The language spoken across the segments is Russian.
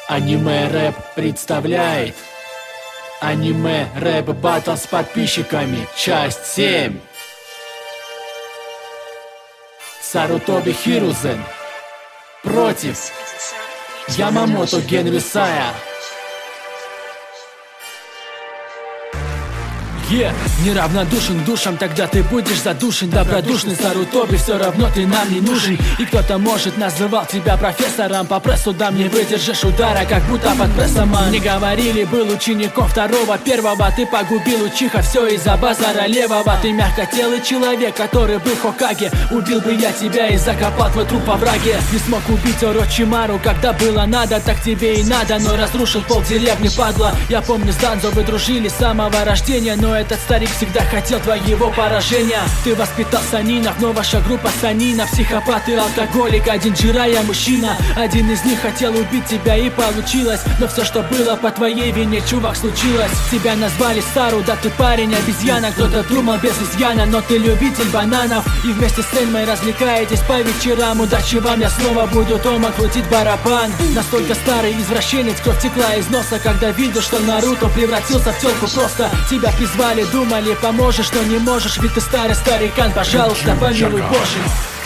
Аниме рэп представляет аниме рэп батл с подписчиками, часть 7. Сарутоби Хирузен против Ямамото Генрисая. Неравнодушен к душам, тогда ты будешь задушен. Добродушный Сарутоби, все равно ты нам не нужен. И кто-то, может, называл тебя профессором. По прессу дам не выдержишь удара, как будто под прессом. Не говорили, был учеником второго, первого. Ты погубил учиха, все из-за базара левого. Ты мягкотелый человек, который был Хокаге. Убил бы я тебя и закопал твой труп во враге. Не смог убить Орочимару, когда было надо, так тебе и надо. Но разрушил полдеревни, падла. Я помню, с Данзо вы дружили с самого рождения, но этот старик всегда хотел твоего поражения. Ты воспитал санинов, но ваша группа санинов. Психопат и алкоголик, один Джирая мужчина. Один из них хотел убить тебя и получилось. Но все, что было по твоей вине, чувак, случилось. Тебя назвали Сару, да ты парень обезьяна. Кто-то думал без изъяна, но ты любитель бананов. И вместе с Эльмой развлекаетесь по вечерам. Удачи вам, я снова буду дома крутить барабан. Настолько старый извращенец, кровь текла из носа, когда видел, что Наруто превратился в телку просто. Тебя призвали, думали, поможешь, но не можешь, ведь ты старый старикан, пожалуйста, помилуй Боже.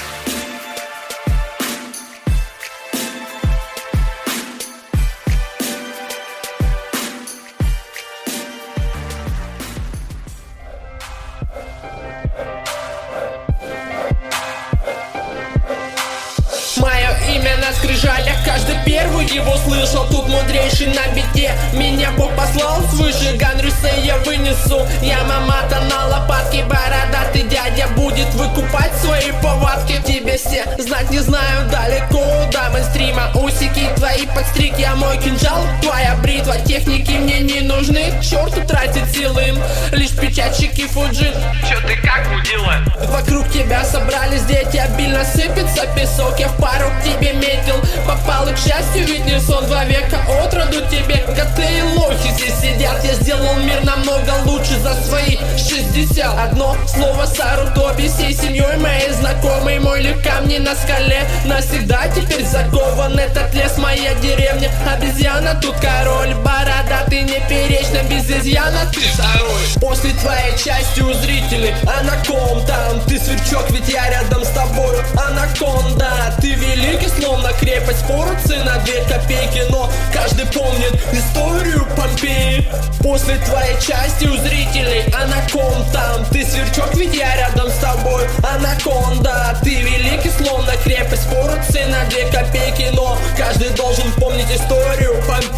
Мое имя на скрижалях, каждый первый его слышал. Тут мудрейший на бите, меня Бог послал свыше. Ганрюсей я вынесу, Ямамото на лопатке. Бородатый дядя будет выкупать свои повадки. Тебе все знать не знаю, далеко до мейнстрима. Усики твои подстриг, я мой кинжал, твоя бритва. Техники мне не нужны, к черту тратить силы. Лишь печатчики Фуджин. Чё ты как мудила? Вокруг тебя собрались дети, обильно сыпется песок. Я в пару к тебе метил, попал и к счастью, ведь не сон. 2 века от роду тебе, коты и лохи здесь сидят. Я сделал мир намного лучше за свои 60. Одно слово Сарутоби, всей семьей моей знакомый. Мой лик камни на скале, навсегда теперь закован. Этот лес моя деревня, обезьяна тут король. Бородатый неперечно, без изъяна ты второй. После твоей части у зрителей анаконда, ты сверчок, ведь я рядом с тобою. Анаконда, ты великий, словно крепость форцы на 2 копейки. Но каждый помнит историю Помпеи. После твоей части у зрителей анаконда, ты сверчок, ведь я рядом с тобой. Анаконда, ты великий, словно крепость форцы на 2 копейки. Но каждый должен помнить историю Помпеи.